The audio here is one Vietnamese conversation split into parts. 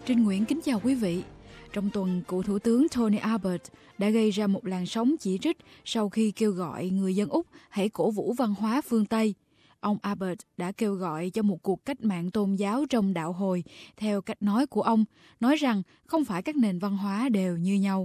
Trinh Nguyễn kính chào quý vị. Trong tuần, cựu Thủ tướng Tony Abbott đã gây ra một làn sóng chỉ trích sau khi kêu gọi người dân Úc hãy cổ vũ văn hóa phương Tây. Ông Abbott đã kêu gọi cho một cuộc cách mạng tôn giáo trong đạo Hồi, theo cách nói của ông, nói rằng không phải các nền văn hóa đều như nhau.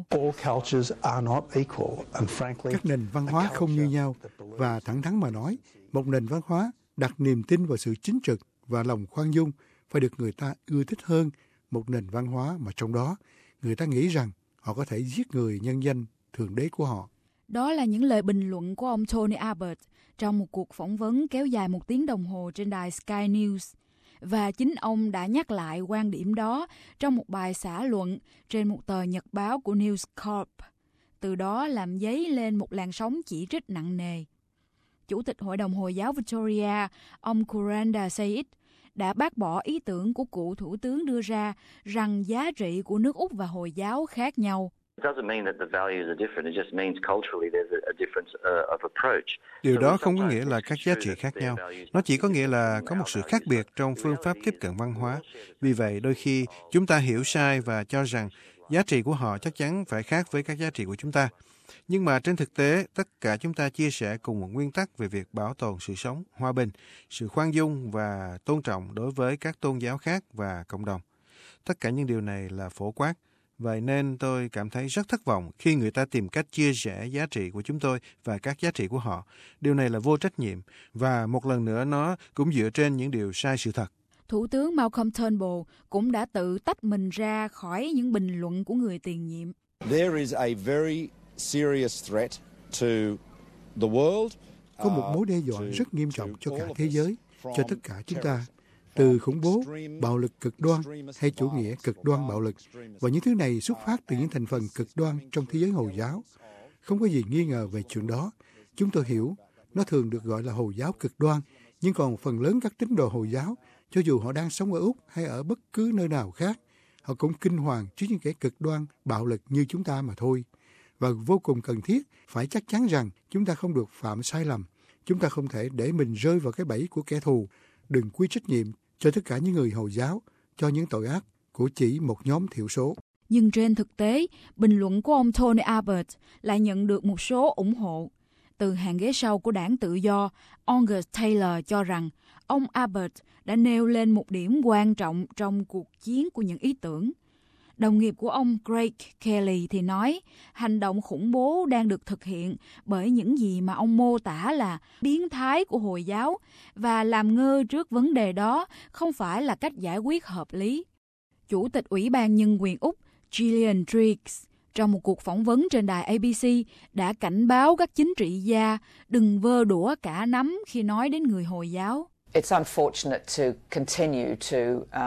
Các nền văn hóa không như nhau, và thẳng thắn mà nói, một nền văn hóa đặt niềm tin vào sự chính trực và lòng khoan dung phải được người ta ưa thích hơn một nền văn hóa mà trong đó người ta nghĩ rằng họ có thể giết người nhân danh thượng đế của họ. Đó là những lời bình luận của ông Tony Abbott trong một cuộc phỏng vấn kéo dài 1 tiếng đồng hồ trên đài Sky News. Và chính ông đã nhắc lại quan điểm đó trong một bài xã luận trên một tờ nhật báo của News Corp. Từ đó làm dấy lên một làn sóng chỉ trích nặng nề. Chủ tịch Hội đồng Hồi giáo Victoria, ông Kuranda Said, đã bác bỏ ý tưởng của cựu thủ tướng đưa ra rằng giá trị của nước Úc và Hồi giáo khác nhau. Điều đó không có nghĩa là các giá trị khác nhau. Nó chỉ có nghĩa là có một sự khác biệt trong phương pháp tiếp cận văn hóa. Vì vậy, đôi khi chúng ta hiểu sai và cho rằng giá trị của họ chắc chắn phải khác với các giá trị của chúng ta. Nhưng mà trên thực tế, tất cả chúng ta chia sẻ cùng một nguyên tắc về việc bảo tồn sự sống, hòa bình, sự khoan dung và tôn trọng đối với các tôn giáo khác và cộng đồng. Tất cả những điều này là phổ quát. Vậy nên tôi cảm thấy rất thất vọng khi người ta tìm cách chia rẽ giá trị của chúng tôi và các giá trị của họ. Điều này là vô trách nhiệm và một lần nữa nó cũng dựa trên những điều sai sự thật. Thủ tướng Malcolm Turnbull cũng đã tự tách mình ra khỏi những bình luận của người tiền nhiệm. Có một mối đe dọa rất nghiêm trọng cho cả thế giới, cho tất cả chúng ta, từ khủng bố, bạo lực cực đoan hay chủ nghĩa cực đoan bạo lực. Và những thứ này xuất phát từ những thành phần cực đoan trong thế giới Hồi giáo. Không có gì nghi ngờ về chuyện đó. Chúng tôi hiểu, nó thường được gọi là Hồi giáo cực đoan, nhưng còn phần lớn các tín đồ Hồi giáo, cho dù họ đang sống ở Úc hay ở bất cứ nơi nào khác, họ cũng kinh hoàng trước những kẻ cực đoan, bạo lực như chúng ta mà thôi. Và vô cùng cần thiết phải chắc chắn rằng chúng ta không được phạm sai lầm. Chúng ta không thể để mình rơi vào cái bẫy của kẻ thù. Đừng quy trách nhiệm cho tất cả những người Hồi giáo cho những tội ác của chỉ một nhóm thiểu số. Nhưng trên thực tế, bình luận của ông Tony Abbott lại nhận được một số ủng hộ. Từ hàng ghế sau của đảng Tự do, Angus Taylor cho rằng ông Abbott đã nêu lên một điểm quan trọng trong cuộc chiến của những ý tưởng. Đồng nghiệp của ông Craig Kelly thì nói hành động khủng bố đang được thực hiện bởi những gì mà ông mô tả là biến thái của Hồi giáo, và làm ngơ trước vấn đề đó không phải là cách giải quyết hợp lý. Chủ tịch Ủy ban Nhân quyền Úc Gillian Triggs trong một cuộc phỏng vấn trên đài ABC đã cảnh báo các chính trị gia đừng vơ đũa cả nắm khi nói đến người Hồi giáo. It's unfortunate to continue to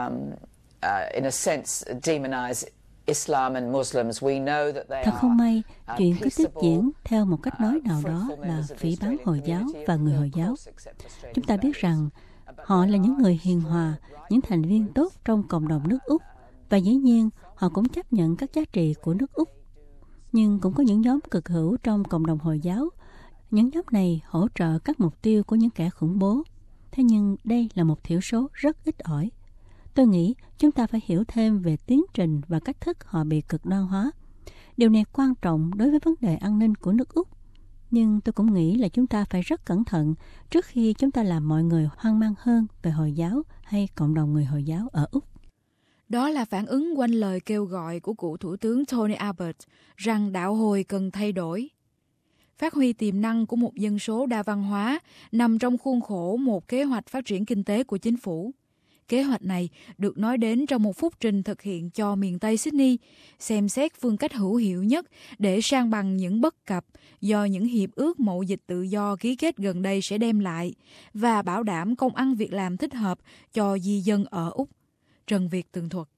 in a sense demonize Islam and Muslims. We know that they Thật không may, chuyện cứ tiếp diễn theo một cách nói nào đó là phỉ báng Hồi giáo và người Hồi giáo. Chúng ta biết rằng họ là những người hiền hòa, những thành viên tốt trong cộng đồng nước Úc, và dĩ nhiên họ cũng chấp nhận các giá trị của nước Úc. Nhưng cũng có những nhóm cực hữu trong cộng đồng Hồi giáo. Những nhóm này hỗ trợ các mục tiêu của những kẻ khủng bố. Thế nhưng đây là một thiểu số rất ít ỏi. Tôi nghĩ chúng ta phải hiểu thêm về tiến trình và cách thức họ bị cực đoan hóa. Điều này quan trọng đối với vấn đề an ninh của nước Úc. Nhưng tôi cũng nghĩ là chúng ta phải rất cẩn thận trước khi chúng ta làm mọi người hoang mang hơn về Hồi giáo hay cộng đồng người Hồi giáo ở Úc. Đó là phản ứng quanh lời kêu gọi của cựu Thủ tướng Tony Abbott rằng đạo Hồi cần thay đổi. Phát huy tiềm năng của một dân số đa văn hóa nằm trong khuôn khổ một kế hoạch phát triển kinh tế của chính phủ. Kế hoạch này được nói đến trong một phúc trình thực hiện cho miền Tây Sydney, xem xét phương cách hữu hiệu nhất để san bằng những bất cập do những hiệp ước mậu dịch tự do ký kết gần đây sẽ đem lại và bảo đảm công ăn việc làm thích hợp cho di dân ở Úc. Trần Việt tường thuật.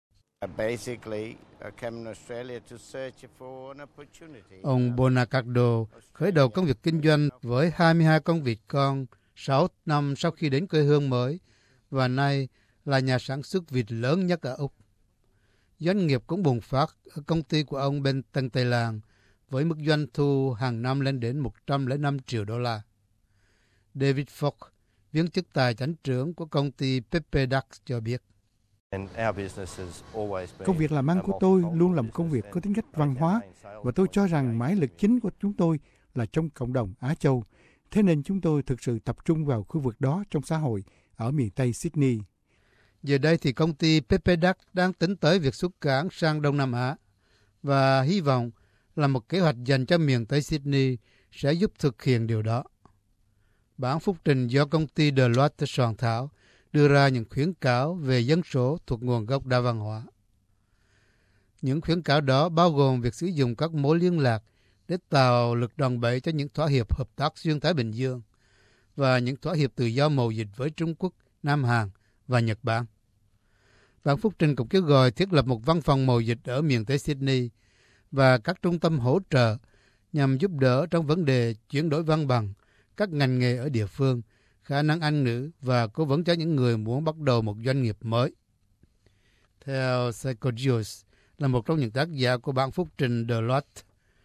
Ông Bonacardo khởi đầu công việc kinh doanh với 22 con vịt con 6 năm sau khi đến quê hương mới, và nay là nhà sản xuất vịt lớn nhất ở Úc. Doanh nghiệp cũng bùng phát ở công ty của ông bên Tân Tây Lan với mức doanh thu hàng năm lên đến 105 triệu đô la. David Fogg, viên chức tài chánh trưởng của công ty Pepe Duck cho biết. Công việc làm ăn của tôi luôn là một công việc có tính cách văn hóa, và tôi cho rằng mãi lực chính của chúng tôi là trong cộng đồng Á Châu. Thế nên chúng tôi thực sự tập trung vào khu vực đó trong xã hội ở miền Tây Sydney. Giờ đây thì công ty Pepe Duck đang tính tới việc xuất cảng sang Đông Nam Á và hy vọng là một kế hoạch dành cho miền Tây Sydney sẽ giúp thực hiện điều đó. Bản phúc trình do công ty Deloitte soạn thảo đưa ra những khuyến cáo về dân số thuộc nguồn gốc đa văn hóa. Những khuyến cáo đó bao gồm việc sử dụng các mối liên lạc để tạo lực đòn bẩy cho những thỏa hiệp hợp tác xuyên Thái Bình Dương và những thỏa hiệp tự do mậu dịch với Trung Quốc, Nam Hàn và Nhật Bản. Bản phúc trình cũng kêu gọi thiết lập một văn phòng mậu dịch ở miền Tây Sydney và các trung tâm hỗ trợ nhằm giúp đỡ trong vấn đề chuyển đổi văn bằng, các ngành nghề ở địa phương, khả năng Anh ngữ và cố vấn cho những người muốn bắt đầu một doanh nghiệp mới. Theo Psychogeos, là một trong những tác giả của bản phúc trình Deloitte,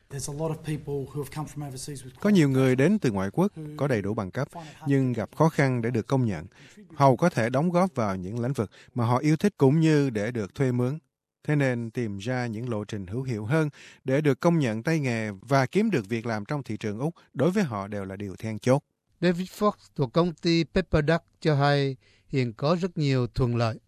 có nhiều người đến từ ngoại quốc, có đầy đủ bằng cấp, nhưng gặp khó khăn để được công nhận. Hầu có thể đóng góp vào những lĩnh vực mà họ yêu thích cũng như để được thuê mướn. Thế nên tìm ra những lộ trình hữu hiệu hơn để được công nhận tay nghề và kiếm được việc làm trong thị trường Úc đối với họ đều là điều then chốt. David Fox thuộc công ty Pepper Duck cho hay hiện có rất nhiều thuận lợi.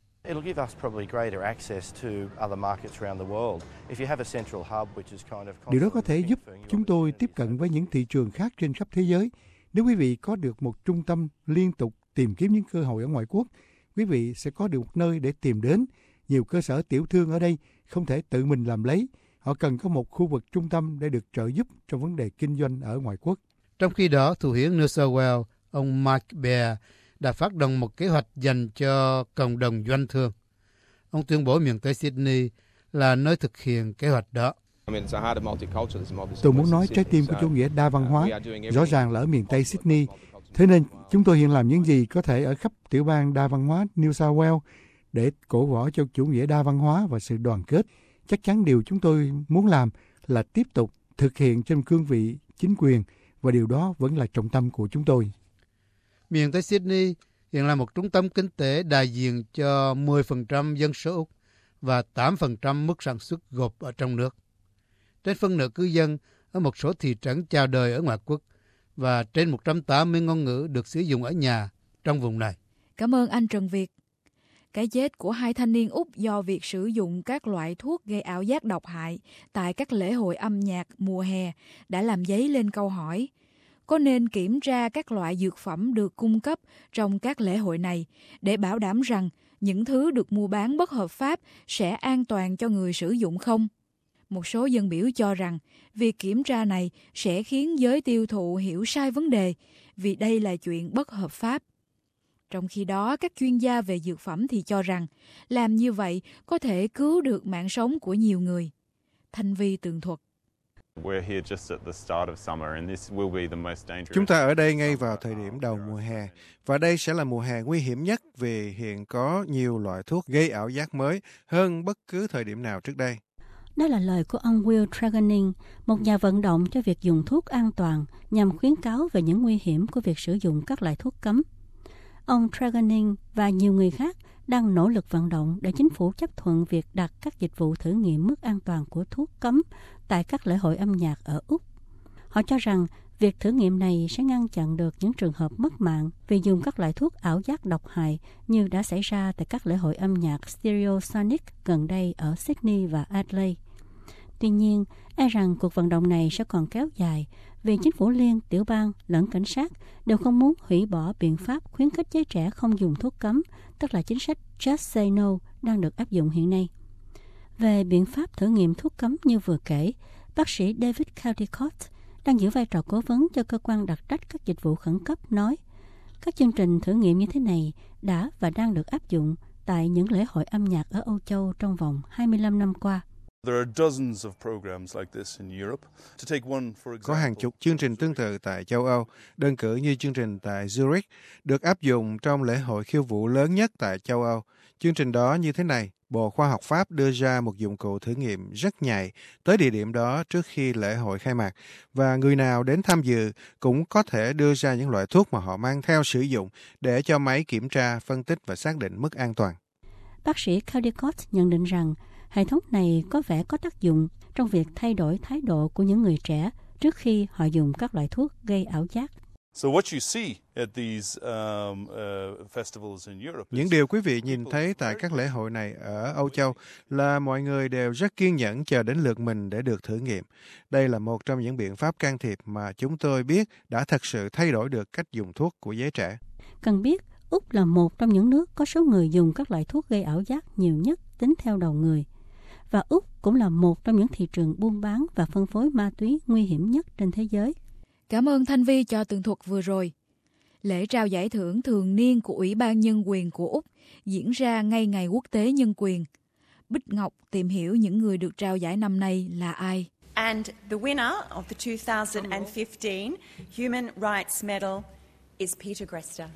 Điều đó có thể giúp chúng tôi tiếp cận với những thị trường khác trên khắp thế giới. Nếu quý vị có được một trung tâm liên tục tìm kiếm những cơ hội ở ngoại quốc, quý vị sẽ có được một nơi để tìm đến. Nhiều cơ sở tiểu thương ở đây không thể tự mình làm lấy. Họ cần có một khu vực trung tâm để được trợ giúp trong vấn đề kinh doanh ở ngoại quốc. Trong khi đó, thủ hiến New South Wales, ông Mike Baird, đã phát động một kế hoạch dành cho cộng đồng doanh thương. Ông tuyên bố miền Tây Sydney là nơi thực hiện kế hoạch đó. Tôi muốn nói trái tim của chủ nghĩa đa văn hóa rõ ràng là ở miền Tây Sydney. Thế nên chúng tôi hiện làm những gì có thể ở khắp tiểu bang đa văn hóa New South Wales để cổ võ cho chủ nghĩa đa văn hóa và sự đoàn kết. Chắc chắn điều chúng tôi muốn làm là tiếp tục thực hiện trên cương vị chính quyền, và điều đó vẫn là trọng tâm của chúng tôi. Miền Tây Sydney hiện là một trung tâm kinh tế đại diện cho 10% dân số Úc và 8% mức sản xuất gộp ở trong nước. Trên phân nửa cư dân ở một số thị trấn chào đời ở ngoại quốc và trên 180 ngôn ngữ được sử dụng ở nhà trong vùng này. Cảm ơn anh Trần Việt. Cái chết của 2 thanh niên Úc do việc sử dụng các loại thuốc gây ảo giác độc hại tại các lễ hội âm nhạc mùa hè đã làm dấy lên câu hỏi: có nên kiểm tra các loại dược phẩm được cung cấp trong các lễ hội này để bảo đảm rằng những thứ được mua bán bất hợp pháp sẽ an toàn cho người sử dụng không? Một số dân biểu cho rằng việc kiểm tra này sẽ khiến giới tiêu thụ hiểu sai vấn đề vì đây là chuyện bất hợp pháp. Trong khi đó, các chuyên gia về dược phẩm thì cho rằng làm như vậy có thể cứu được mạng sống của nhiều người. Thanh Vi tường thuật. Chúng ta ở đây ngay vào thời điểm đầu mùa hè, và đây sẽ là mùa hè nguy hiểm nhất vì hiện có nhiều loại thuốc gây ảo giác mới hơn bất cứ thời điểm nào trước đây. Đó là lời của ông Will Tregoning, một nhà vận động cho việc dùng thuốc an toàn nhằm khuyến cáo về những nguy hiểm của việc sử dụng các loại thuốc cấm. Ông Tregoning và nhiều người khác đang nỗ lực vận động để chính phủ chấp thuận việc đặt các dịch vụ thử nghiệm mức an toàn của thuốc cấm tại các lễ hội âm nhạc ở Úc. Họ cho rằng việc thử nghiệm này sẽ ngăn chặn được những trường hợp mất mạng vì dùng các loại thuốc ảo giác độc hại như đã xảy ra tại các lễ hội âm nhạc Stereosonic gần đây ở Sydney và Adelaide. Tuy nhiên, e rằng cuộc vận động này sẽ còn kéo dài vì chính phủ liên, tiểu bang lẫn cảnh sát đều không muốn hủy bỏ biện pháp khuyến khích giới trẻ không dùng thuốc cấm, tức là chính sách Just Say No đang được áp dụng hiện nay. Về biện pháp thử nghiệm thuốc cấm như vừa kể, bác sĩ David Caldicott đang giữ vai trò cố vấn cho cơ quan đặc trách các dịch vụ khẩn cấp nói, các chương trình thử nghiệm như thế này đã và đang được áp dụng tại những lễ hội âm nhạc ở Âu Châu trong vòng 25 năm qua. Có hàng chục chương trình tương tự tại châu Âu, đơn cử như chương trình tại Zurich, được áp dụng trong lễ hội khiêu vũ lớn nhất tại châu Âu. Chương trình đó như thế này: Bộ Khoa học Pháp đưa ra một dụng cụ thử nghiệm rất nhạy tới địa điểm đó trước khi lễ hội khai mạc, và người nào đến tham dự cũng có thể đưa ra những loại thuốc mà họ mang theo sử dụng để cho máy kiểm tra, phân tích và xác định mức an toàn. Bác sĩ Caldicott nhận định rằng hệ thống này có vẻ có tác dụng trong việc thay đổi thái độ của những người trẻ trước khi họ dùng các loại thuốc gây ảo giác. Những điều quý vị nhìn thấy tại các lễ hội này ở Âu Châu là mọi người đều rất kiên nhẫn chờ đến lượt mình để được thử nghiệm. Đây là một trong những biện pháp can thiệp mà chúng tôi biết đã thật sự thay đổi được cách dùng thuốc của giới trẻ. Cần biết, Úc là một trong những nước có số người dùng các loại thuốc gây ảo giác nhiều nhất tính theo đầu người. Và Úc cũng là một trong những thị trường buôn bán và phân phối ma túy nguy hiểm nhất trên thế giới. Cảm ơn Thanh Vi cho tường thuật vừa rồi. Lễ trao giải thưởng thường niên của Ủy ban Nhân quyền của Úc diễn ra ngay ngày Quốc tế Nhân quyền. Bích Ngọc tìm hiểu những người được trao giải năm nay là ai. And the winner of the 2015 Human Rights Medal is Peter Greste.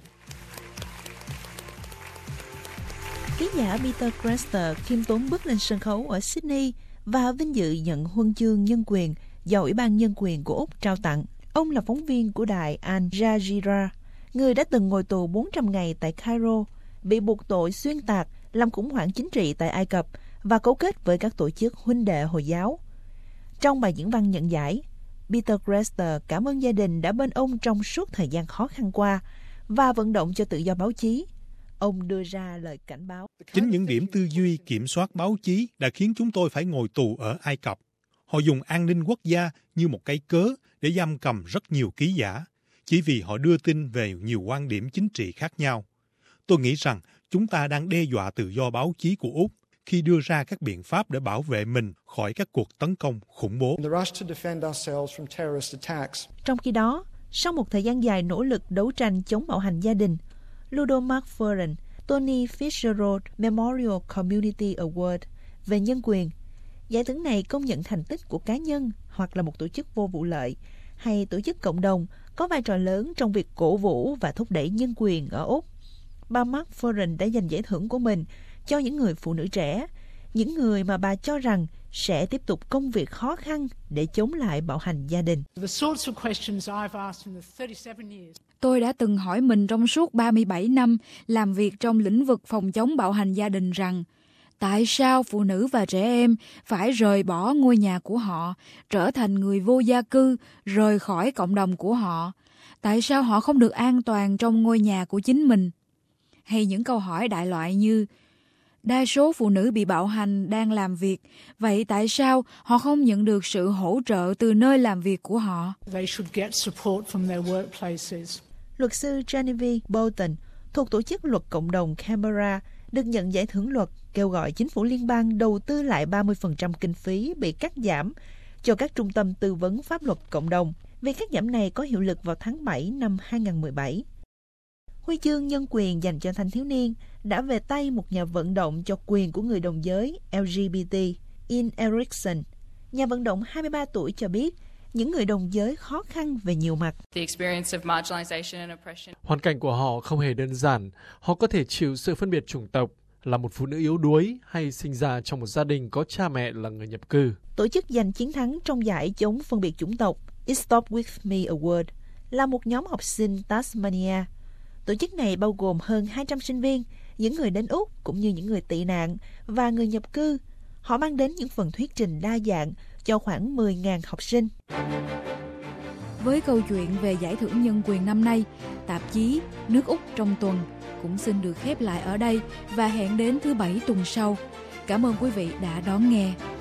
Ký giả Peter Greste khiêm tốn bước lên sân khấu ở Sydney và vinh dự nhận huân chương nhân quyền do Ủy ban Nhân quyền của Úc trao tặng. Ông là phóng viên của đài Al Jazeera, người đã từng ngồi tù 400 ngày tại Cairo, bị buộc tội xuyên tạc, làm khủng hoảng chính trị tại Ai Cập và cấu kết với các tổ chức huynh đệ Hồi giáo. Trong bài diễn văn nhận giải, Peter Greste cảm ơn gia đình đã bên ông trong suốt thời gian khó khăn qua và vận động cho tự do báo chí. Ông đưa ra lời cảnh báo. Chính những điểm tư duy kiểm soát báo chí đã khiến chúng tôi phải ngồi tù ở Ai Cập. Họ dùng an ninh quốc gia như một cái cớ để giam cầm rất nhiều ký giả, chỉ vì họ đưa tin về nhiều quan điểm chính trị khác nhau. Tôi nghĩ rằng chúng ta đang đe dọa tự do báo chí của Úc khi đưa ra các biện pháp để bảo vệ mình khỏi các cuộc tấn công khủng bố. Trong khi đó, sau một thời gian dài nỗ lực đấu tranh chống bạo hành gia đình, Ludo McFerrin, Tony Fitzgerald Memorial Community Award về nhân quyền. Giải thưởng này công nhận thành tích của cá nhân hoặc là một tổ chức vô vụ lợi hay tổ chức cộng đồng có vai trò lớn trong việc cổ vũ và thúc đẩy nhân quyền ở Úc. Bà McFerrin đã dành giải thưởng của mình cho những người phụ nữ trẻ, những người mà bà cho rằng sẽ tiếp tục công việc khó khăn để chống lại bạo hành gia đình. Tôi đã từng hỏi mình trong suốt 37 năm làm việc trong lĩnh vực phòng chống bạo hành gia đình rằng tại sao phụ nữ và trẻ em phải rời bỏ ngôi nhà của họ, trở thành người vô gia cư, rời khỏi cộng đồng của họ? Tại sao họ không được an toàn trong ngôi nhà của chính mình? Hay những câu hỏi đại loại như đa số phụ nữ bị bạo hành đang làm việc, vậy tại sao họ không nhận được sự hỗ trợ từ nơi làm việc của họ? Luật sư Genevieve Bolton thuộc tổ chức luật cộng đồng Canberra được nhận giải thưởng luật kêu gọi chính phủ liên bang đầu tư lại 30% kinh phí bị cắt giảm cho các trung tâm tư vấn pháp luật cộng đồng. Việc cắt giảm này có hiệu lực vào tháng 7 năm 2017. Huy chương nhân quyền dành cho thanh thiếu niên đã về tay một nhà vận động cho quyền của người đồng giới LGBT, Ian Erickson. Nhà vận động 23 tuổi cho biết những người đồng giới khó khăn về nhiều mặt. Hoàn cảnh của họ không hề đơn giản. Họ có thể chịu sự phân biệt chủng tộc, là một phụ nữ yếu đuối hay sinh ra trong một gia đình có cha mẹ là người nhập cư. Tổ chức giành chiến thắng trong giải chống phân biệt chủng tộc It Stop With Me Award là một nhóm học sinh Tasmania. Tổ chức này bao gồm hơn 200 sinh viên, những người đến Úc cũng như những người tị nạn và người nhập cư. Họ mang đến những phần thuyết trình đa dạng cho khoảng 10.000 học sinh. Với câu chuyện về giải thưởng nhân quyền năm nay, tạp chí Nước Úc trong tuần cũng xin được khép lại ở đây và hẹn đến thứ Bảy tuần sau. Cảm ơn quý vị đã đón nghe.